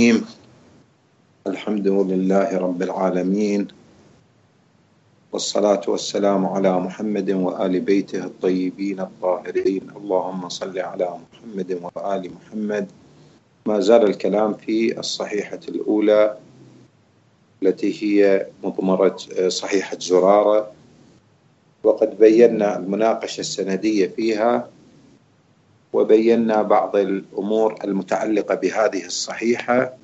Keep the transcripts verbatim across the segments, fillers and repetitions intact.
الحمد لله رب العالمين، والصلاة والسلام على محمد وآل بيته الطيبين الطاهرين. اللهم صل على محمد وآل محمد. ما زال الكلام في الصحيحة الأولى التي هي مضمرة صحيحة زرارة، وقد بينا المناقشة السندية فيها، وبينا بعض الأمور المتعلقة بهذه الصحيحة،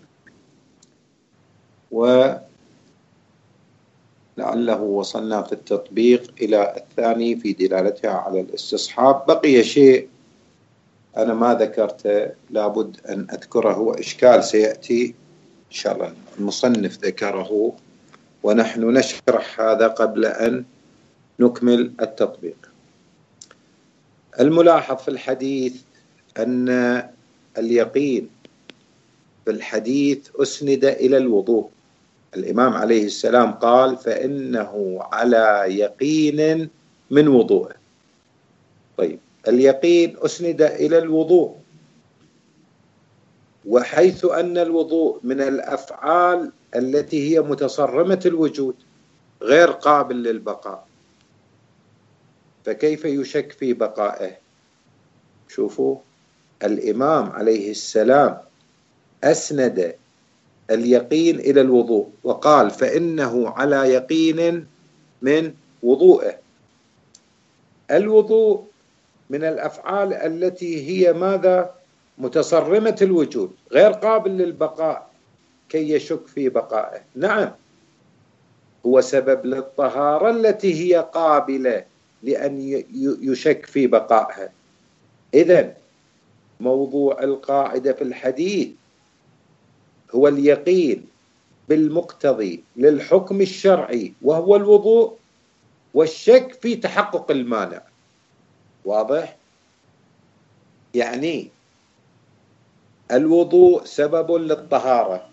ولعله وصلنا في التطبيق إلى الثاني في دلالتها على الاستصحاب. بقي شيء أنا ما ذكرته لابد أن أذكره، وإشكال سيأتي إن شاء الله المصنف ذكره، ونحن نشرح هذا قبل أن نكمل التطبيق. الملاحظ في الحديث أن اليقين في الحديث أسند إلى الوضوء. الإمام عليه السلام قال: فإنه على يقين من وضوءه. طيب، اليقين أسند إلى الوضوء، وحيث أن الوضوء من الأفعال التي هي متصرمة الوجود غير قابل للبقاء، فكيف يشك في بقائه؟ شوفوا، الإمام عليه السلام أسند اليقين إلى الوضوء وقال: فإنه على يقين من وضوءه. الوضوء من الأفعال التي هي ماذا؟ متصرمة الوجود غير قابل للبقاء، كي يشك في بقائه. نعم، هو سبب للطهارة التي هي قابلة لأن يشك في بقائها. إذن موضوع القاعدة في الحديث هو اليقين بالمقتضي للحكم الشرعي وهو الوضوء، والشك في تحقق المانع. واضح؟ يعني الوضوء سبب للطهارة،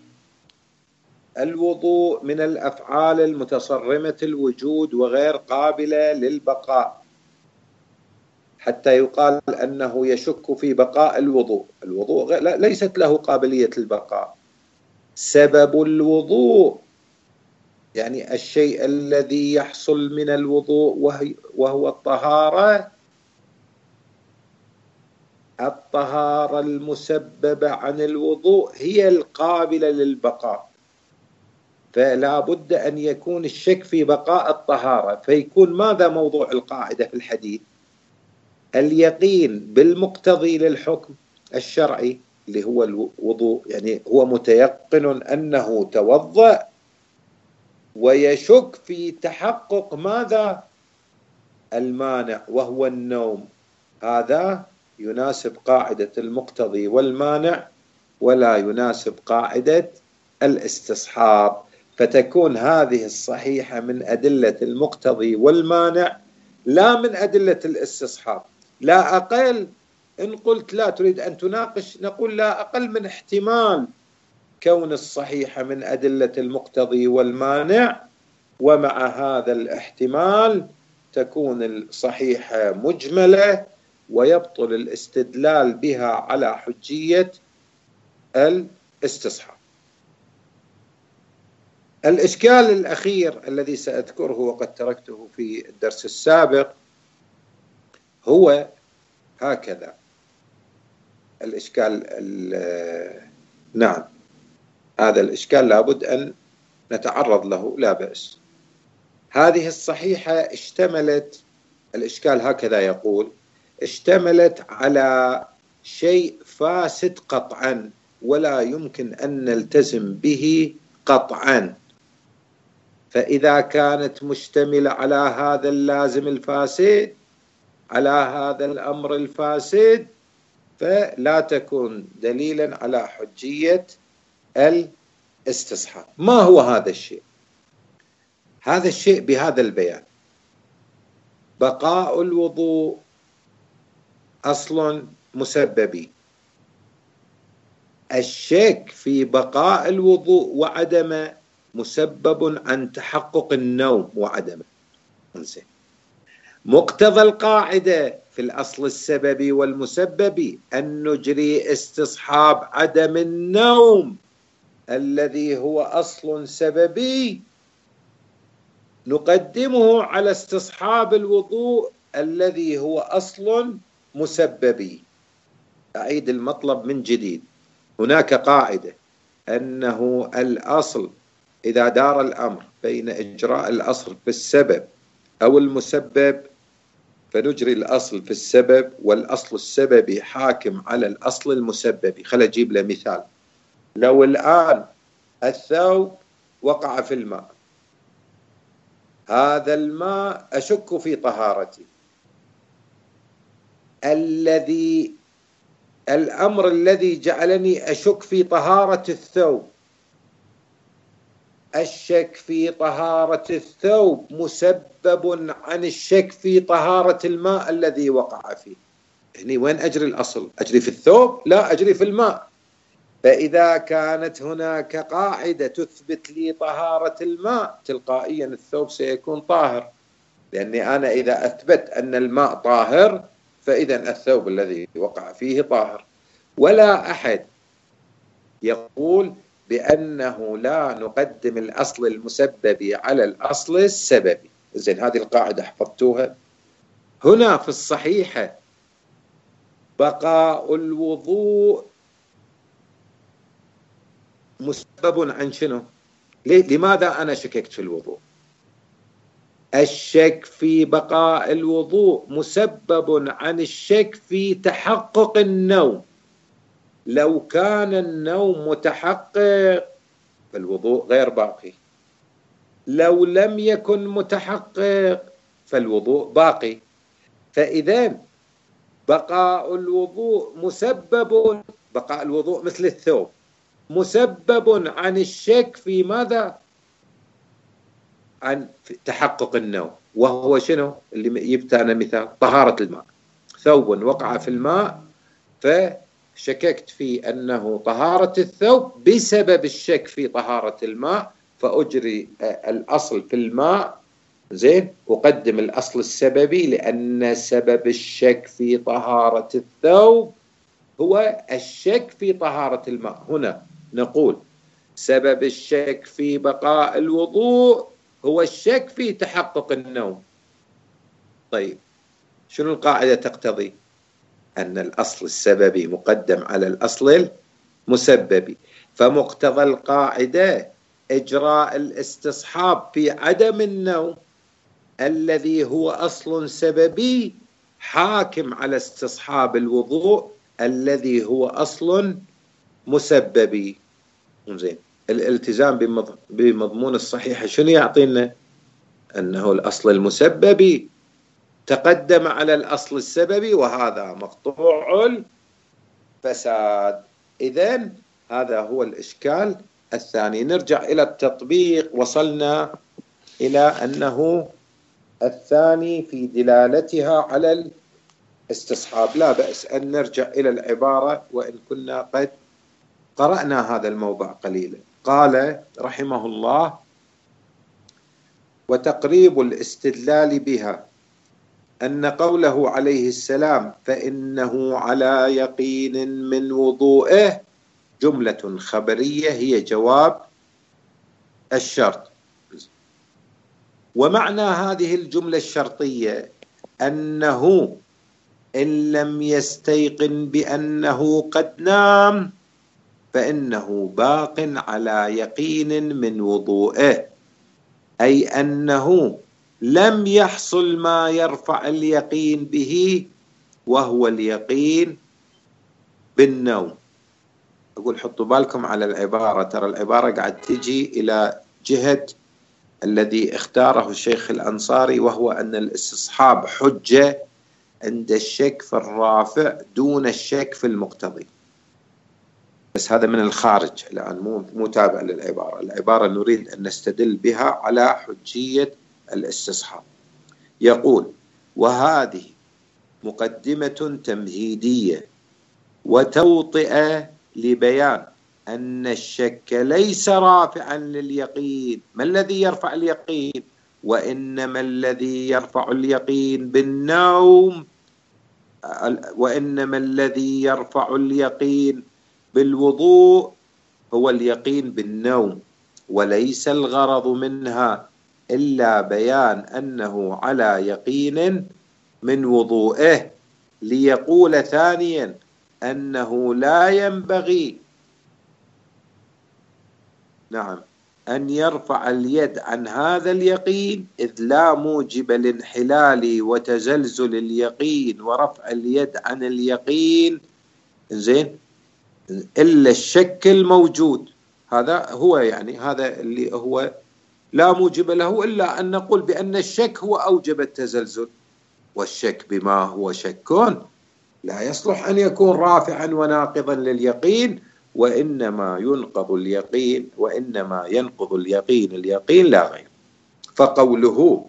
الوضوء من الأفعال المتصرمة الوجود وغير قابلة للبقاء، حتى يقال أنه يشك في بقاء الوضوء. الوضوء ليست له قابلية البقاء. سبب الوضوء يعني الشيء الذي يحصل من الوضوء وهو الطهارة، الطهارة المسببة عن الوضوء هي القابلة للبقاء، فلا بد أن يكون الشك في بقاء الطهارة. فيكون ماذا موضوع القاعدة في الحديث؟ اليقين بالمقتضي للحكم الشرعي اللي هو الوضوء، يعني هو متيقن أنه توضأ، ويشك في تحقق ماذا؟ المانع وهو النوم. هذا يناسب قاعدة المقتضي والمانع، ولا يناسب قاعدة الاستصحاب. فتكون هذه الصحيحة من أدلة المقتضي والمانع، لا من أدلة الاستصحاب. لا أقل، إن قلت لا تريد أن تناقش نقول لا أقل من احتمال كون الصحيحة من أدلة المقتضي والمانع، ومع هذا الاحتمال تكون الصحيحة مجملة ويبطل الاستدلال بها على حجية الاستصحاب. الإشكال الأخير الذي سأذكره وقد تركته في الدرس السابق هو هكذا. الإشكال نعم، هذا الإشكال لابد أن نتعرض له، لا بأس. هذه الصحيحة اشتملت، الإشكال هكذا يقول، اشتملت على شيء فاسد قطعا ولا يمكن أن نلتزم به قطعا. فإذا كانت مشتملة على هذا اللازم الفاسد، على هذا الأمر الفاسد، فلا تكون دليلا على حجية الاستصحاب. ما هو هذا الشيء؟ هذا الشيء بهذا البيان: بقاء الوضوء أصل مسببي. الشك في بقاء الوضوء وعدمه مسبب عن تحقق النوم وعدمه. مقتضى القاعدة في الأصل السببي والمسببي أن نجري استصحاب عدم النوم الذي هو أصل سببي نقدمه على استصحاب الوضوء الذي هو أصل مسببي. أعيد المطلب من جديد. هناك قاعدة أنه الأصل إذا دار الأمر بين إجراء الأصل في السبب أو المسبب فنجري الأصل في السبب، والأصل السببي حاكم على الأصل المسببي. خلينا أجيب له مثال. لو الآن الثوب وقع في الماء، هذا الماء أشك في طهارته. الذي الأمر الذي جعلني أشك في طهارة الثوب، الشك في طهارة الثوب مسبب عن الشك في طهارة الماء الذي وقع فيه. هني وين أجري الأصل؟ أجري في الثوب؟ لا، أجري في الماء. فإذا كانت هناك قاعدة تثبت لي طهارة الماء، تلقائيا الثوب سيكون طاهر، لأني أنا إذا أثبت أن الماء طاهر فإذا الثوب الذي وقع فيه طاهر. ولا أحد يقول بأنه لا نقدم الأصل المسببي على الأصل السببي. زين، هذه القاعدة حفظتوها. هنا في الصحيحة بقاء الوضوء مسبب عن شنو؟ لماذا أنا شككت في الوضوء؟ الشك في بقاء الوضوء مسبب عن الشك في تحقق النوم. لو كان النوم متحقق فالوضوء غير باقي، لو لم يكن متحقق فالوضوء باقي. فإذا بقاء الوضوء مسبب، بقاء الوضوء مثل الثوب مسبب عن الشك في ماذا؟ عن تحقق النوم، وهو شنو اللي يبتانا مثال؟ طهارة الماء. ثوب وقع في الماء فشككت في أنه طهارة الثوب بسبب الشك في طهارة الماء، فأجري الأصل في الماء. زين، أقدم الأصل السببي لأن سبب الشك في طهارة الثوب هو الشك في طهارة الماء. هنا نقول سبب الشك في بقاء الوضوء هو الشك في تحقق النوم. طيب، شنو القاعدة تقتضي؟ أن الأصل السببي مقدم على الأصل المسببي، فمقتضى القاعدة إجراء الاستصحاب في عدم النوم الذي هو أصل سببي حاكم على استصحاب الوضوء الذي هو أصل مسببي. زين، الالتزام بمضمون الصحيحة شنو يعطينا؟ أنه الأصل المسببي تقدم على الأصل السببي، وهذا مقطوع الفساد. إذن هذا هو الإشكال الثاني. نرجع إلى التطبيق. وصلنا إلى أنه الثاني في دلالتها على الاستصحاب. لا بأس أن نرجع إلى العبارة وإن كنا قد قرأنا هذا الموضع قليلا. قال رحمه الله: وتقريب الاستدلال بها أن قوله عليه السلام فإنه على يقين من وضوئه جملة خبرية هي جواب الشرط. ومعنى هذه الجملة الشرطية أنه إن لم يستيقن بأنه قد نام فإنه باق على يقين من وضوئه، أي أنه لم يحصل ما يرفع اليقين به، وهو اليقين بالنوم. أقول حطوا بالكم على العبارة، ترى العبارة قاعد تجي إلى جهة الذي اختاره الشيخ الأنصاري، وهو أن الاستصحاب حجة عند الشك في الرافع دون الشك في المقتضي. بس هذا من الخارج الآن، مو مو تابع للعبارة. العبارة نريد أن نستدل بها على حجية الاستصحاب. يقول: وهذه مقدمة تمهيدية وتوطئة لبيان أن الشك ليس رافعا لليقين. ما الذي يرفع اليقين؟ وإنما الذي يرفع اليقين بالنوم، وإنما الذي يرفع اليقين بالوضوء هو اليقين بالنوم، وليس الغرض منها إلا بيان أنه على يقين من وضوئه، ليقول ثانيا أنه لا ينبغي نعم أن يرفع اليد عن هذا اليقين، إذ لا موجب الانحلال وتزلزل اليقين ورفع اليد عن اليقين زين إلا الشك الموجود. هذا هو يعني هذا اللي هو لا موجب له إلا أن نقول بأن الشك هو أوجب التزلزل، والشك بما هو شك لا يصلح أن يكون رافعا وناقضا لليقين، وإنما ينقض اليقين وإنما ينقض اليقين اليقين لا غير. فقوله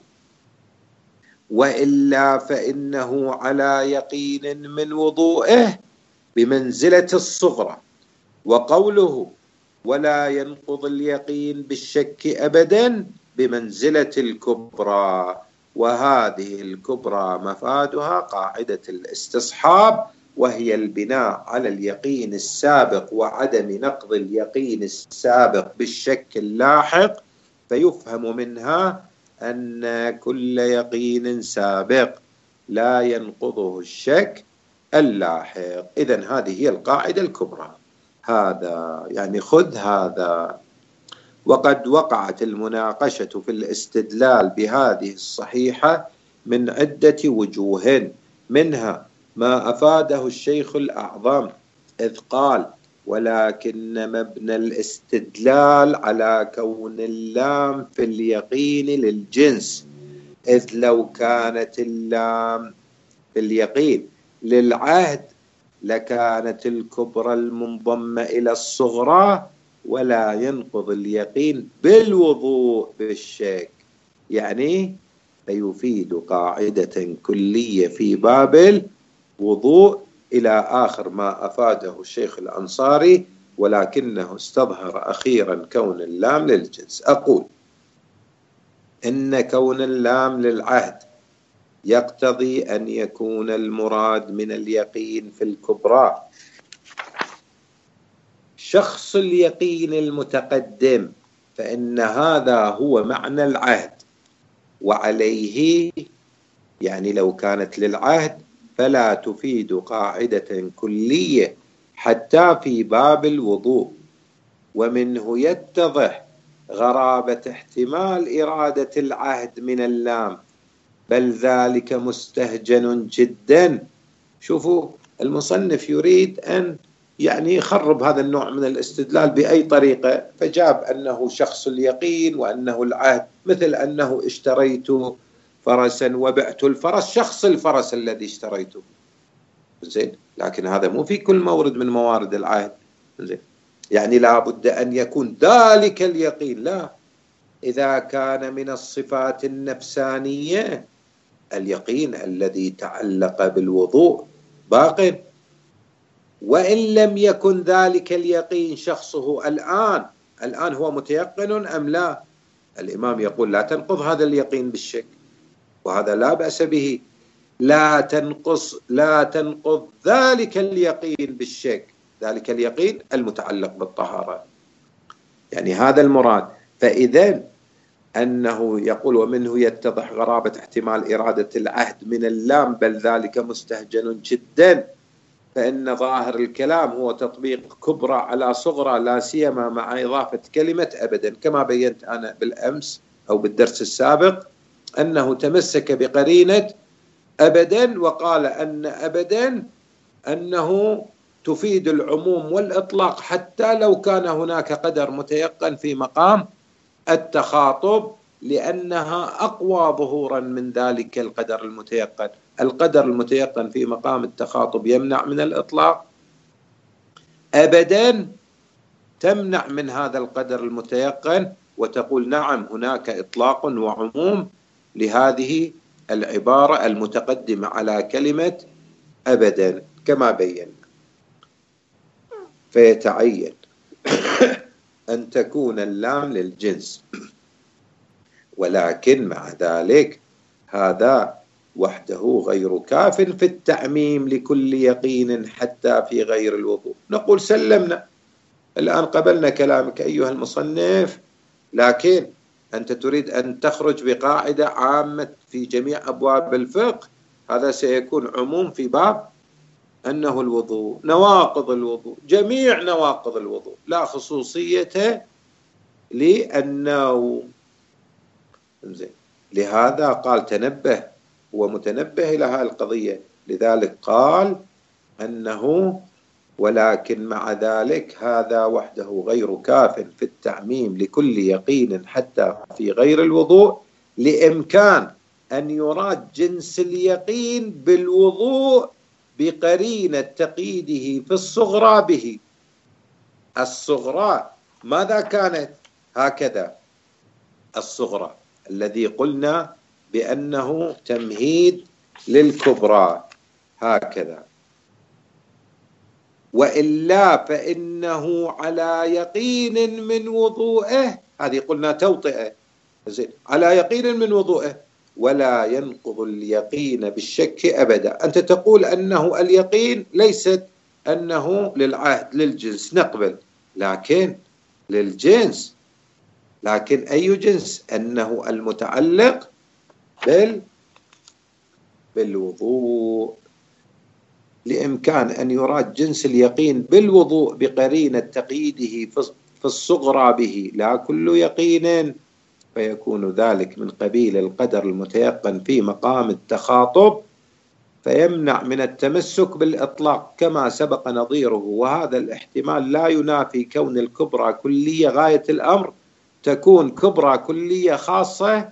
وإلا فإنه على يقين من وضوئه بمنزلة الصغرى، وقوله ولا ينقض اليقين بالشك أبدا بمنزلة الكبرى، وهذه الكبرى مفادها قاعدة الاستصحاب، وهي البناء على اليقين السابق وعدم نقض اليقين السابق بالشك اللاحق، فيفهم منها أن كل يقين سابق لا ينقضه الشك اللاحق. إذن هذه هي القاعدة الكبرى. هذا يعني خذ هذا. وقد وقعت المناقشة في الاستدلال بهذه الصحيحة من عدة وجوه، منها ما أفاده الشيخ الأعظم إذ قال ولكن مبنى الاستدلال على كون اللام في اليقين للجنس، إذ لو كانت اللام في اليقين للعهد لكانت الكبرى المنضمة إلى الصغرى، ولا ينقض اليقين بالوضوء بالشك. يعني فيفيد قاعدة كلية في باب الوضوء إلى آخر ما أفاده الشيخ الأنصاري، ولكنه استظهر أخيرا كون اللام للجنس. أقول إن كون اللام للعهد يقتضي أن يكون المراد من اليقين في الكبرى شخص اليقين المتقدم، فإن هذا هو معنى العهد، وعليه يعني لو كانت للعهد فلا تفيد قاعدة كلية حتى في باب الوضوء. ومنه يتضح غرابة احتمال إرادة العهد من اللام، بل ذلك مستهجن جدا. شوفوا المصنف يريد أن يعني يخرب هذا النوع من الاستدلال بأي طريقة، فجاب أنه شخص اليقين وأنه العهد، مثل أنه اشتريت فرسا وبعت الفرس، شخص الفرس الذي اشتريته زين، لكن هذا مو في كل مورد من موارد العهد زين، يعني لا بد أن يكون ذلك اليقين. لا، إذا كان من الصفات النفسانية اليقين الذي تعلق بالوضوء باق، وإن لم يكن ذلك اليقين شخصه الآن الآن هو متيقن أم لا، الإمام يقول لا تنقض هذا اليقين بالشك، وهذا لا بأس به. لا تنقص لا تنقض ذلك اليقين بالشك، ذلك اليقين المتعلق بالطهارة، يعني هذا المراد. فإذا أنه يقول ومنه يتضح غرابة احتمال إرادة العهد من اللام، بل ذلك مستهجن جدا، فإن ظاهر الكلام هو تطبيق كبرى على صغرى، لا سيما مع إضافة كلمة أبدا، كما بينت أنا بالأمس أو بالدرس السابق أنه تمسك بقرينة أبدا، وقال أن أبدا أنه تفيد العموم والإطلاق حتى لو كان هناك قدر متيقن في مقام التخاطب، لأنها أقوى ظهورا من ذلك القدر المتيقن. القدر المتيقن في مقام التخاطب يمنع من الإطلاق، أبدا تمنع من هذا القدر المتيقن، وتقول نعم هناك إطلاق وعموم لهذه العبارة المتقدمة على كلمة أبدا كما بينا. فيتعين أن تكون اللام للجنس، ولكن مع ذلك هذا وحده غير كاف في التعميم لكل يقين حتى في غير الوضوء. نقول سلمنا، الآن قبلنا كلامك أيها المصنف، لكن أنت تريد أن تخرج بقاعدة عامة في جميع أبواب الفقه، هذا سيكون عموم في باب أنه الوضوء، نواقض الوضوء، جميع نواقض الوضوء، لا خصوصية لأنه زين. لهذا قال تنبه، هو متنبه إلى هذه القضية، لذلك قال أنه ولكن مع ذلك هذا وحده غير كاف في التعميم لكل يقين حتى في غير الوضوء، لإمكان أن يراد جنس اليقين بالوضوء بقرينة تقييده في الصغرى به. الصغرى ماذا كانت؟ هكذا الصغرى الذي قلنا بأنه تمهيد للكبرى هكذا، وإلا فإنه على يقين من وضوئه، هذه قلنا توطئة، على يقين من وضوئه ولا ينقض اليقين بالشك أبدا. أنت تقول أنه اليقين ليست أنه للعهد للجنس، نقبل، لكن للجنس، لكن أي جنس؟ أنه المتعلق بال بالوضوء، لإمكان أن يراد جنس اليقين بالوضوء بقرينة تقييده في الصغرى به لا كل يقين، فيكون ذلك من قبيل القدر المتيقن في مقام التخاطب، فيمنع من التمسك بالإطلاق كما سبق نظيره. وهذا الاحتمال لا ينافي كون الكبرى كلية غاية الأمر تكون كبرى كلية خاصة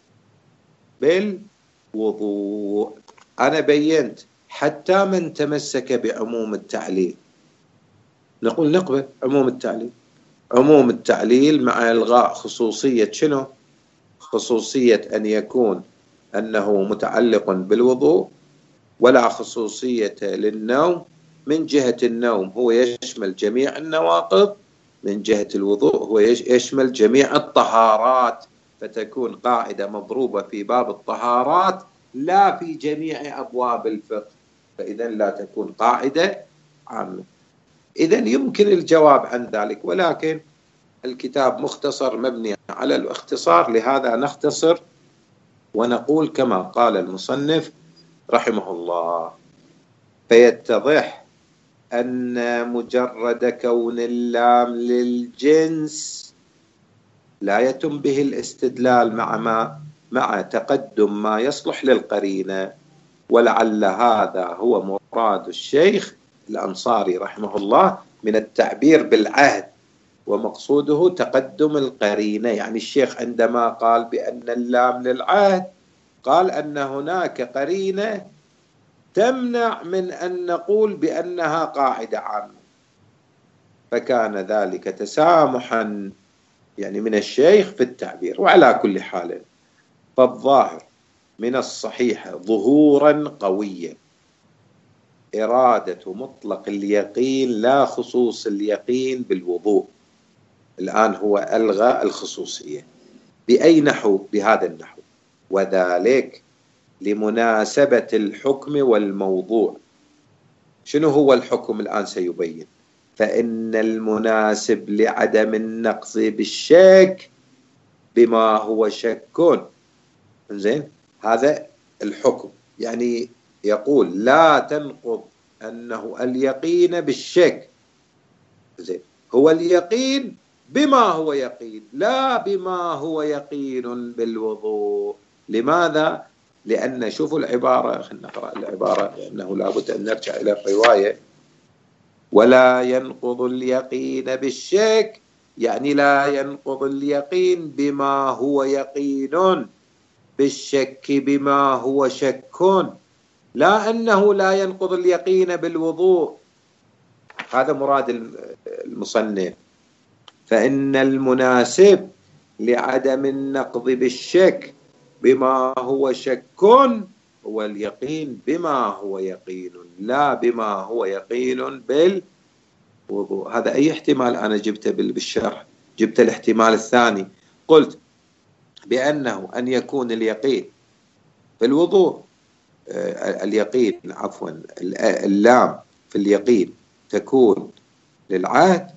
بالوضوء. أنا بينت حتى من تمسك بعموم التعليل نقول نقبل عموم التعليل، عموم التعليل مع إلغاء خصوصية شنو؟ خصوصية أن يكون أنه متعلق بالوضوء، ولا خصوصية للنوم. من جهة النوم هو يشمل جميع النواقض، من جهة الوضوء هو يشمل جميع الطهارات، فتكون قاعدة مضروبة في باب الطهارات لا في جميع أبواب الفقه، فإذا لا تكون قاعدة عامة. إذا يمكن الجواب عن ذلك، ولكن الكتاب مختصر مبني على الاختصار، لهذا نختصر ونقول كما قال المصنف رحمه الله. فيتضح أن مجرد كون اللام للجنس لا يتم به الاستدلال مع ما مع تقدم ما يصلح للقرينة، ولعل هذا هو مراد الشيخ الأنصاري رحمه الله من التعبير بالعهد، ومقصوده تقدم القرينة. يعني الشيخ عندما قال بأن اللام للعهد قال أن هناك قرينة تمنع من أن نقول بأنها قاعدة عامة، فكان ذلك تسامحا يعني من الشيخ في التعبير. وعلى كل حال فالظاهر من الصحيح ظهورا قويا إرادة مطلق اليقين لا خصوص اليقين بالوضوء. الآن هو ألغى الخصوصية بأي نحو؟ بهذا النحو، وذلك لمناسبة الحكم والموضوع. شنو هو الحكم الآن سيبين؟ فإن المناسب لعدم النقص بالشك بما هو شك. زين، هذا الحكم، يعني يقول لا تنقض أنه اليقين بالشك. زين، هو اليقين بما هو يقين لا بما هو يقين بالوضوء. لماذا؟ لأن شوفوا العبارة، خلينا نقرأ العبارة لأنه لابد أن نرجع إلى الرواية. ولا ينقض اليقين بالشك، يعني لا ينقض اليقين بما هو يقين بالشك بما هو شك، لا أنه لا ينقض اليقين بالوضوء. هذا مراد المصنف. فإن المناسب لعدم النقض بالشك بما هو شك هو اليقين بما هو يقين لا بما هو يقين بالوضوء. هذا أي احتمال أنا جبته بالشرح؟ جبت الاحتمال الثاني، قلت بأنه أن يكون اليقين في الوضوء، اليقين عفوا اللام في اليقين تكون للعهد،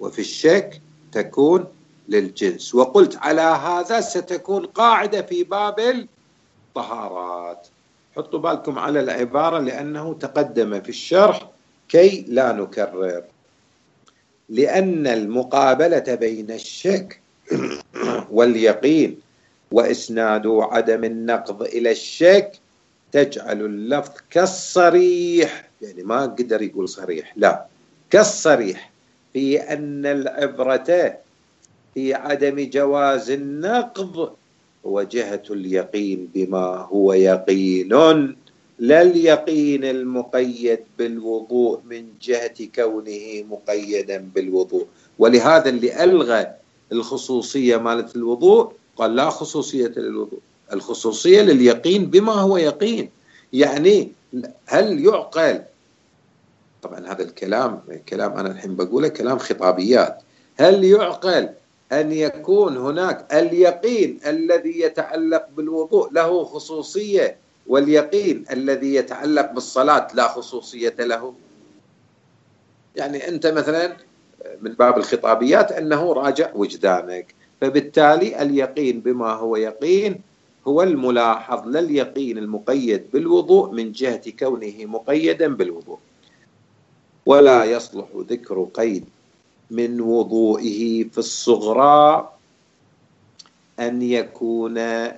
وفي الشك تكون للجنس. وقلت على هذا ستكون قاعدة في باب الطهارات. حطوا بالكم على العبارة لأنه تقدم في الشرح كي لا نكرر. لأن المقابلة بين الشك واليقين وإسناد عدم النقض إلى الشك تجعل اللفظ كالصريح، يعني ما قدر يقول صريح، لا كالصريح في أن العبرة في عدم جواز النقض وجهة اليقين بما هو يقين، لا اليقين المقيد بالوضوء من جهة كونه مقيدا بالوضوء. ولهذا اللي ألغى الخصوصية مالت الوضوء قال لا خصوصية للوضوء، الخصوصية لليقين بما هو يقين. يعني هل يعقل، طبعا هذا الكلام كلام أنا الحين بقوله كلام خطابيات، هل يعقل أن يكون هناك اليقين الذي يتعلق بالوضوء له خصوصية واليقين الذي يتعلق بالصلاة لا خصوصية له؟ يعني أنت مثلا من باب الخطابيات أنه راجع وجدانك، فبالتالي اليقين بما هو يقين هو الملاحظ، لا اليقين المقيد بالوضوء من جهة كونه مقيدا بالوضوء. ولا يصلح ذكر قيد من وضوئه في الصغرى أن يكون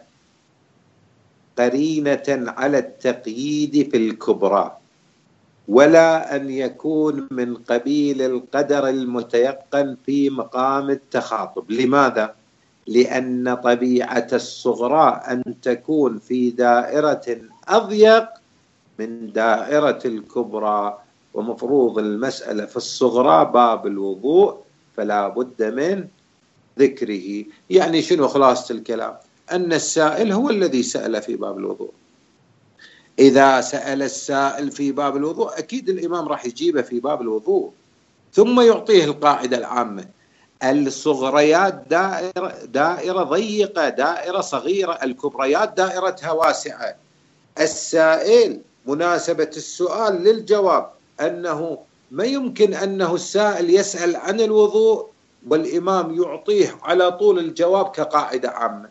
قرينة على التقييد في الكبرى، ولا أن يكون من قبيل القدر المتيقن في مقام التخاطب. لماذا؟ لأن طبيعة الصغرى أن تكون في دائرة أضيق من دائرة الكبرى، ومفروض المسألة في الصغرى باب الوضوء فلا بد من ذكره. يعني شنو خلاصة الكلام؟ أن السائل هو الذي سأل في باب الوضوء. إذا سأل السائل في باب الوضوء أكيد الإمام راح يجيبه في باب الوضوء، ثم يعطيه القاعدة العامة. الصغريات دائرة, دائرة ضيقة، دائرة صغيرة، الكبريات دائرتها واسعة. السائل مناسبة السؤال للجواب أنه ما يمكن أنه السائل يسأل عن الوضوء والإمام يعطيه على طول الجواب كقاعدة عامة.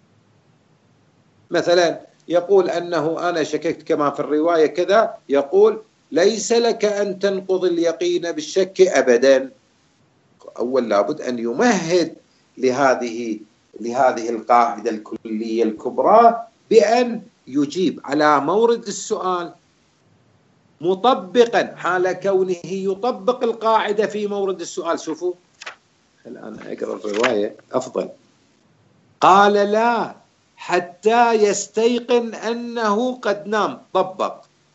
مثلا يقول أنه أنا شككت كما في الرواية كذا، يقول ليس لك أن تنقض اليقين بالشك أبدا. أول لابد أن يمهد لهذه لهذه القاعدة الكلية الكبرى بأن يجيب على مورد السؤال مطبقا حال كونه يطبق القاعدة في مورد السؤال. شوفوا الآن أقرأ الرواية أفضل. قال لا حتى يستيقن أنه قد نام، طبق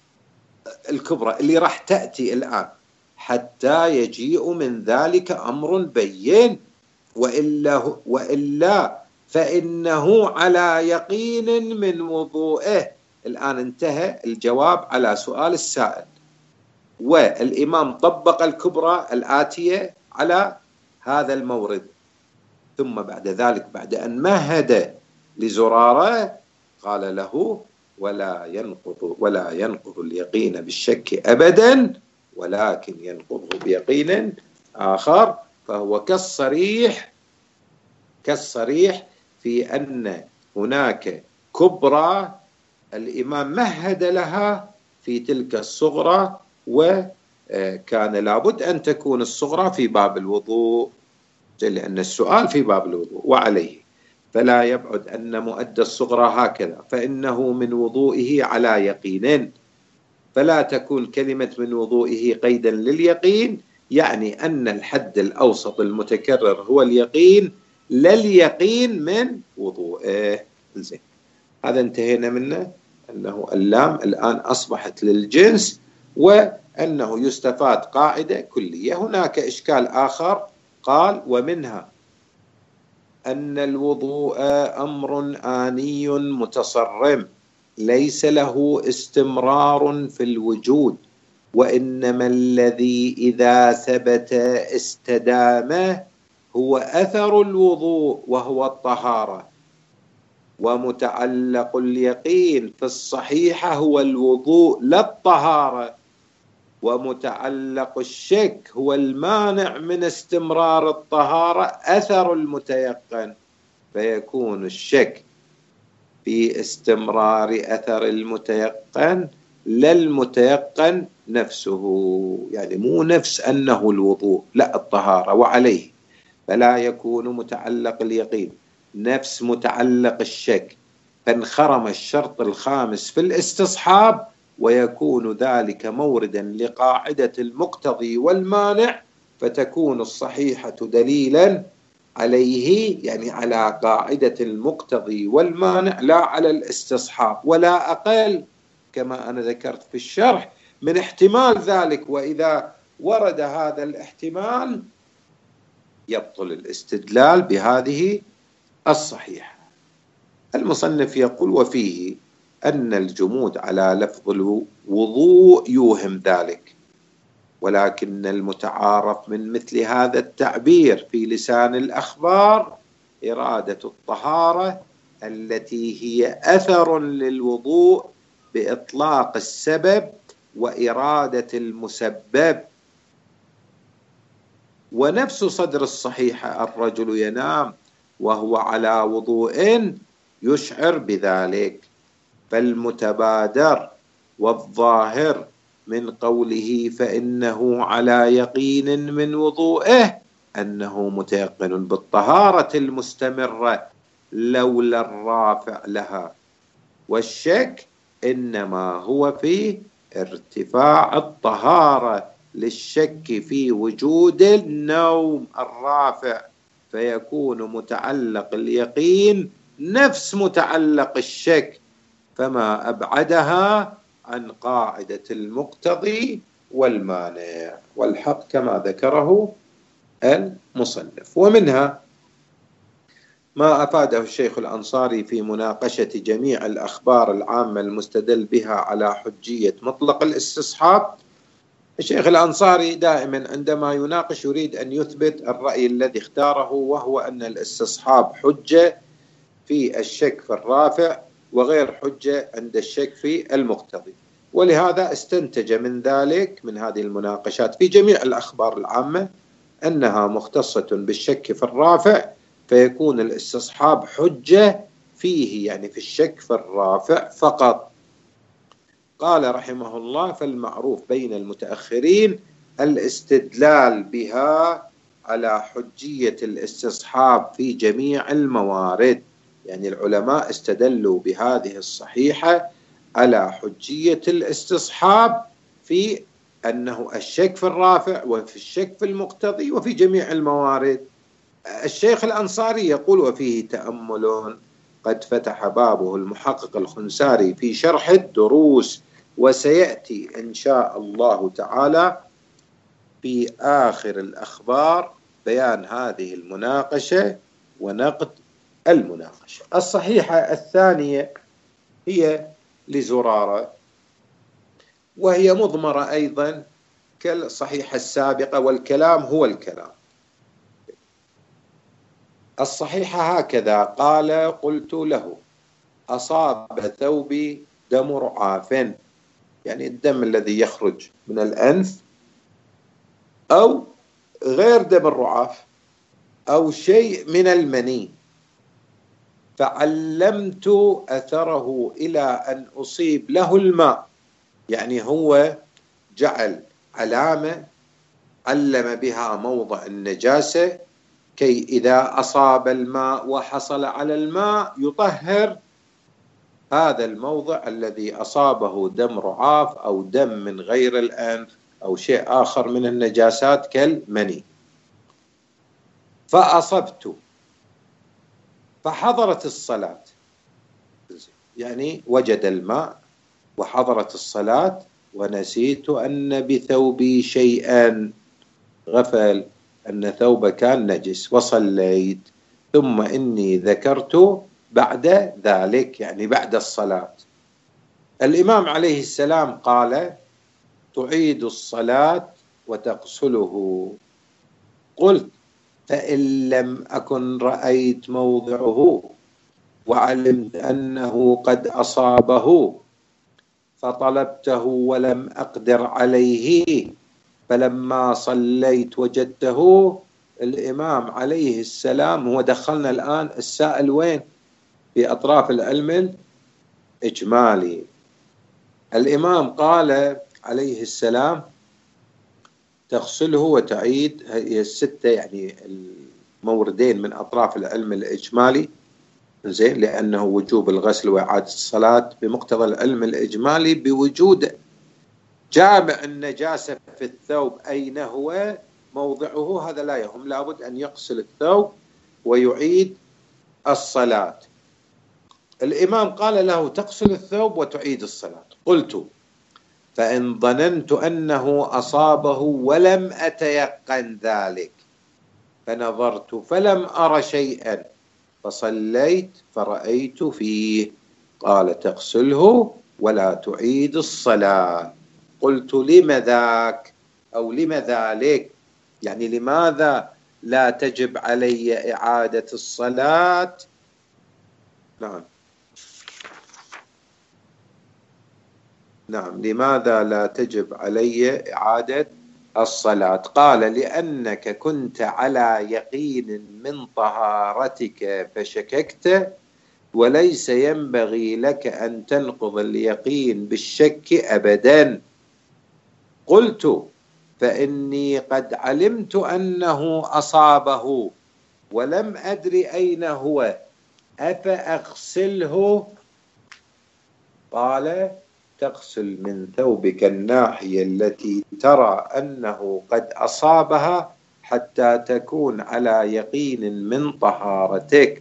الكبرى اللي راح تأتي الآن، حتى يجيء من ذلك أمر بين، وإلا, وإلا فإنه على يقين من وضوئه. الآن انتهى الجواب على سؤال السائل، والإمام طبق الكبرى الآتية على هذا المورد، ثم بعد ذلك بعد أن مهد لزرارة قال له ولا ينقض ولا ينقض اليقين بالشك أبدا، ولكن ينقضه بيقين آخر، فهو كالصريح كالصريح في أن هناك كبرى الإمام مهد لها في تلك الصغرى، وكان لابد أن تكون الصغرى في باب الوضوء لأن السؤال في باب الوضوء. وعليه فلا يبعد أن مؤدى الصغرى هكذا، فإنه من وضوئه على يقين، فلا تكون كلمة من وضوئه قيدا لليقين، يعني أن الحد الأوسط المتكرر هو اليقين، لا اليقين من وضوئه. زين، هذا انتهينا منه، أنه اللام الآن أصبحت للجنس، وأنه يستفاد قاعدة كلية. هناك إشكال آخر قال ومنها أن الوضوء أمر آني متصرم ليس له استمرار في الوجود، وإنما الذي إذا ثبت استدام هو أثر الوضوء وهو الطهارة، ومتعلق اليقين في الصحيحة هو الوضوء لا الطهارة، ومتعلق الشك هو المانع من استمرار الطهارة أثر المتيقن، فيكون الشك في استمرار أثر المتيقن لا المتيقن نفسه، يعني مو نفس أنه الوضوء، لا الطهارة وعليه، فلا يكون متعلق اليقين نفس متعلق الشك، فانخرم الشرط الخامس في الاستصحاب، ويكون ذلك موردا لقاعدة المقتضي والمانع، فتكون الصحيحة دليلا عليه، يعني على قاعدة المقتضي والمانع لا على الاستصحاب، ولا أقل كما أنا ذكرت في الشرح من احتمال ذلك. وإذا ورد هذا الاحتمال يبطل الاستدلال بهذه الصحيحة. المصنف يقول: وفيه أن الجمود على لفظ الوضوء يوهم ذلك، ولكن المتعارف من مثل هذا التعبير في لسان الأخبار إرادة الطهارة التي هي أثر للوضوء بإطلاق السبب وإرادة المسبب. ونفس صدر الصحيحة الرجل ينام وهو على وضوء يشعر بذلك، فالمتبادر والظاهر من قوله فإنه على يقين من وضوئه أنه متيقن بالطهارة المستمرة لولا الرافع لها، والشك إنما هو في ارتفاع الطهارة للشك في وجود النوم الرافع، فيكون متعلق اليقين نفس متعلق الشك، فما أبعدها عن قاعدة المقتضي والمانع، والحق كما ذكره المصنف. ومنها ما أفاده الشيخ الأنصاري في مناقشة جميع الأخبار العامة المستدل بها على حجية مطلق الاستصحاب. الشيخ الأنصاري دائما عندما يناقش يريد أن يثبت الرأي الذي اختاره، وهو أن الاستصحاب حجة في الشك في الرافع وغير حجة عند الشك في المقتضي، ولهذا استنتج من ذلك من هذه المناقشات في جميع الأخبار العامة أنها مختصة بالشك في الرافع، فيكون الاستصحاب حجة فيه، يعني في الشك في الرافع فقط. قال رحمه الله: فالمعروف بين المتأخرين الاستدلال بها على حجية الاستصحاب في جميع الموارد، يعني العلماء استدلوا بهذه الصحيحة على حجية الاستصحاب في أنه الشك في الرافع وفي الشك في المقتضي وفي جميع الموارد. الشيخ الأنصاري يقول: وفيه تأمل قد فتح بابه المحقق الخنساري في شرح الدروس، وسيأتي إن شاء الله تعالى في آخر الأخبار بيان هذه المناقشة ونقد المناقشة. الصحيحة الثانية هي لزرارة، وهي مضمرة أيضا كالصحيحة السابقة، والكلام هو الكلام. الصحيحة هكذا: قال: قلت له أصاب ثوبي دم رعاف، يعني الدم الذي يخرج من الأنف، أو غير دم الرعاف، أو شيء من المني، فعلمت أثره إلى أن أصيب له الماء، يعني هو جعل علامة علم بها موضع النجاسة كي إذا أصاب الماء وحصل على الماء يطهر هذا الموضع الذي أصابه دم رعاف أو دم من غير الأنف أو شيء آخر من النجاسات كالمني. فأصبت فحضرت الصلاة، يعني وجد الماء وحضرت الصلاة، ونسيت أن بثوبي شيئا، غفل أن ثوبه كان نجس، وصليت، ثم إني ذكرت بعد ذلك، يعني بعد الصلاة. الإمام عليه السلام قال: تعيد الصلاة وتغسله. قلت: فإن لم أكن رأيت موضعه وعلمت أنه قد أصابه، فطلبته ولم أقدر عليه، فلما صليت وجدته. الإمام عليه السلام، هو دخلنا الآن السائل وين؟ في أطراف العلم الإجمالي. الإمام قال عليه السلام: تغسله وتعيد. هي الستة يعني الموردين من أطراف العلم الإجمالي، زين، لأنه وجوب الغسل وإعادة الصلاة بمقتضى العلم الإجمالي بوجود جامع النجاسة في الثوب أين هو موضعه، هذا لا يهم، لابد أن يغسل الثوب ويعيد الصلاة. الإمام قال له: تغسل الثوب وتعيد الصلاة. قلت: فإن ظننت أنه أصابه ولم أتيقن ذلك، فنظرت فلم أر شيئا، فصليت فرأيت فيه. قال: تغسله ولا تعيد الصلاة. قلت: لم ذاك؟ أو لم ذلك؟ يعني لماذا لا تجب علي إعادة الصلاة؟ نعم نعم لماذا لا تجب علي إعادة الصلاة؟ قال: لأنك كنت على يقين من طهارتك فشككت، وليس ينبغي لك أن تنقض اليقين بالشك أبدا. قلت: فإني قد علمت أنه أصابه ولم أدر أين هو، أفأغسله؟ قال: تغسل من ثوبك الناحية التي ترى أنه قد أصابها حتى تكون على يقين من طهارتك.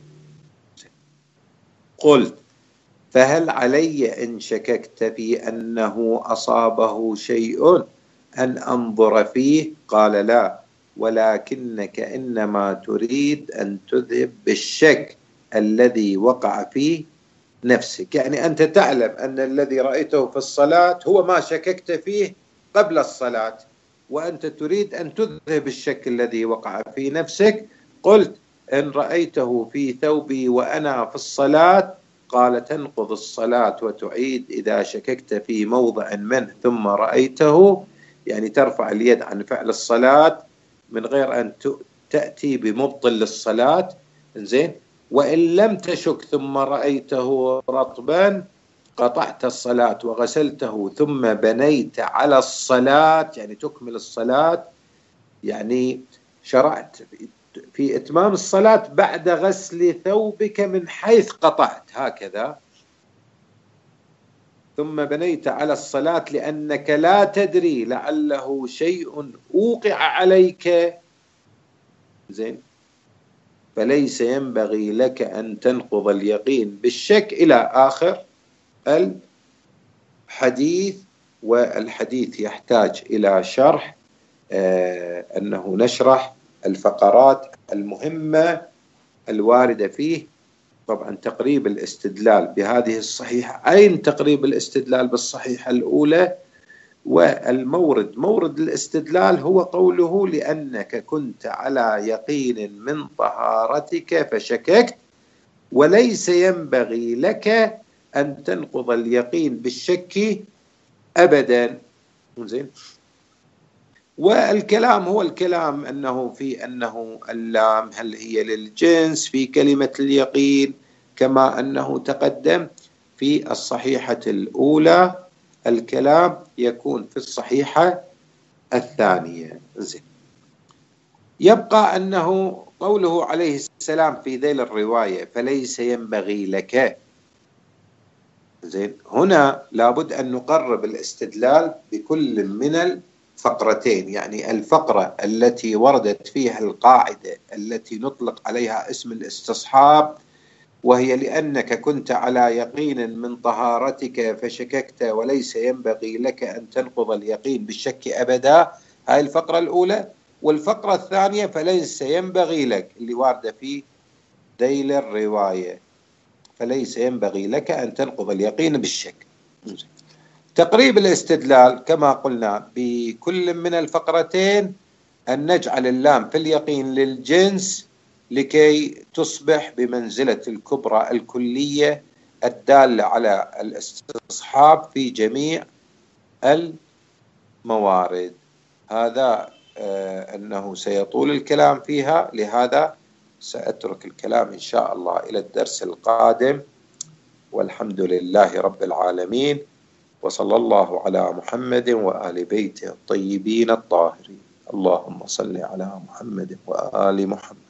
قلت: فهل علي إن شككت في أنه أصابه شيء أن أنظر فيه؟ قال: لا، ولكنك إنما تريد أن تذهب بالشك الذي وقع في نفسك. يعني أنت تعلم أن الذي رأيته في الصلاة هو ما شككت فيه قبل الصلاة، وأنت تريد أن تذهب الشك الذي وقع في نفسك. قلت: إن رأيته في ثوبي وأنا في الصلاة، قال: تنقض الصلاة وتعيد إذا شككت في موضع منه ثم رأيته، يعني ترفع اليد عن فعل الصلاة من غير أن تأتي بمبطل للصلاة. زين. وإن لم تشك ثم رأيته رطبا، قطعت الصلاة وغسلته ثم بنيت على الصلاة، يعني تكمل الصلاة، يعني شرعت في إتمام الصلاة بعد غسل ثوبك من حيث قطعت، هكذا. ثم بنيت على الصلاة لأنك لا تدري لعله شيء أوقع عليك. زين. فليس ينبغي لك أن تنقض اليقين بالشك إلى آخر الحديث. والحديث يحتاج إلى شرح، آه أنه نشرح الفقرات المهمة الواردة فيه. طبعا تقريب الاستدلال بهذه الصحيحة، أين تقريب الاستدلال بالصحيحة الأولى؟ والمورد مورد الاستدلال هو قوله: لأنك كنت على يقين من طهارتك فشككت، وليس ينبغي لك أن تنقض اليقين بالشك أبدا. زين. والكلام هو الكلام أنه في أنه اللام هل هي للجنس في كلمة اليقين، كما أنه تقدم في الصحيحة الأولى، الكلام يكون في الصحيحة الثانية. زين. يبقى أنه قوله عليه السلام في ذيل الرواية: فليس ينبغي لك. زين. هنا لابد أن نقرب الاستدلال بكل من الفقرتين، يعني الفقرة التي وردت فيها القاعدة التي نطلق عليها اسم الاستصحاب، وهي لأنك كنت على يقين من طهارتك فشككت وليس ينبغي لك أن تنقض اليقين بالشك أبدا، هاي الفقرة الأولى. والفقرة الثانية: فليس ينبغي لك، اللي واردة في ذيل الرواية: فليس ينبغي لك أن تنقض اليقين بالشك. تقريب الاستدلال كما قلنا بكل من الفقرتين أن نجعل اللام في اليقين للجنس لكي تصبح بمنزلة الكبرى الكلية الدالة على الاستصحاب في جميع الموارد. هذا آه أنه سيطول الكلام فيها، لهذا سأترك الكلام إن شاء الله إلى الدرس القادم، والحمد لله رب العالمين، وصلى الله على محمد وآل بيته الطيبين الطاهرين. اللهم صل على محمد وآل محمد.